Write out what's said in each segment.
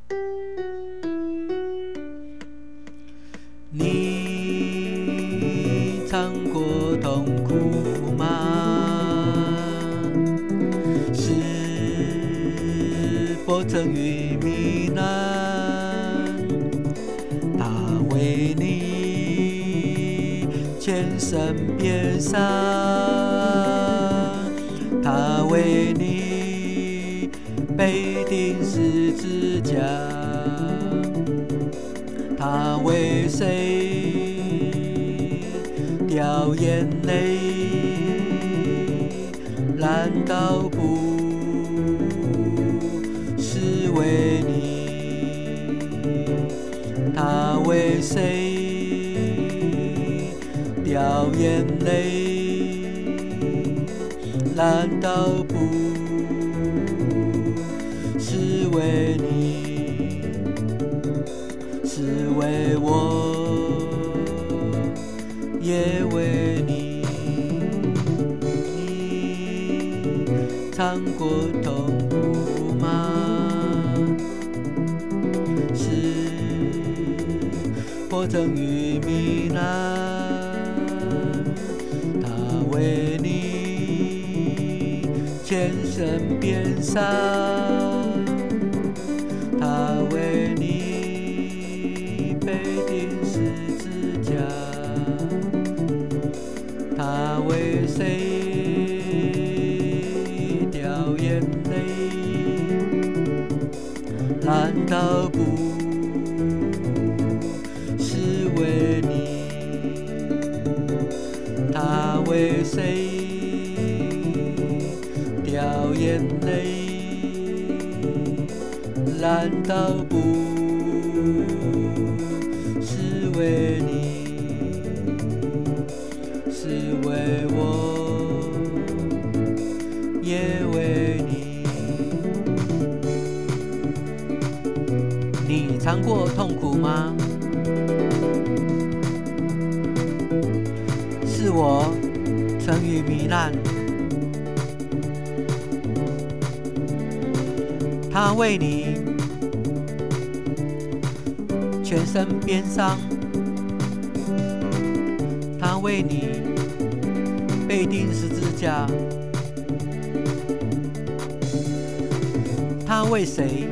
你尝过痛苦吗？是否曾遇迷难？他为你全身变伤，他为你被钉十字架。他为谁掉眼泪？难道不是为你？他为谁掉眼泪？难道不是为你？是为我，也为你。你尝过痛苦吗？是否曾遇迷难？他为你全身变伤，他为你被钉十字架，他为谁掉眼泪？难道不是为你？他为谁掉眼泪？难道不是为你？是为我，也为你。你尝过痛苦吗？是我曾遇迷难，他为你全身变伤，他为你被钉十字架，他为谁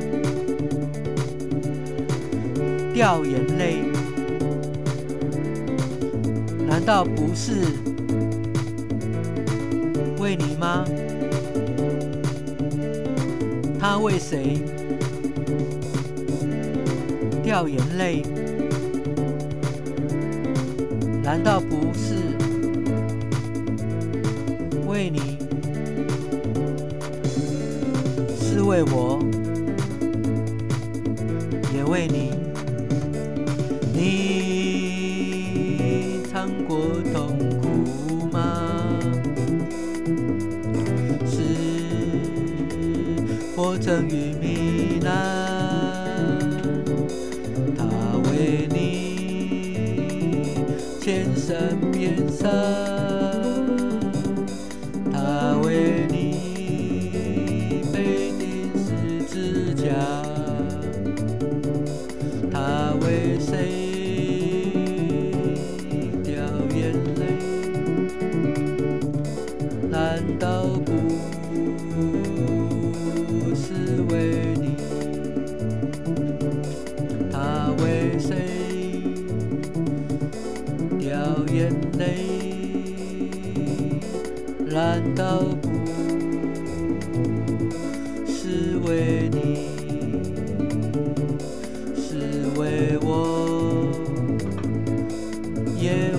掉眼泪？难道不是为你吗？他为谁掉眼泪？难道不是为你？是为我，也为你。你尝过痛苦吗？是否曾遇迷难？他为你全身变伤，他为你被钉十字架，他为谁掉眼泪？难道不是为你？他为谁掉眼泪？难道不是为你？是为我，也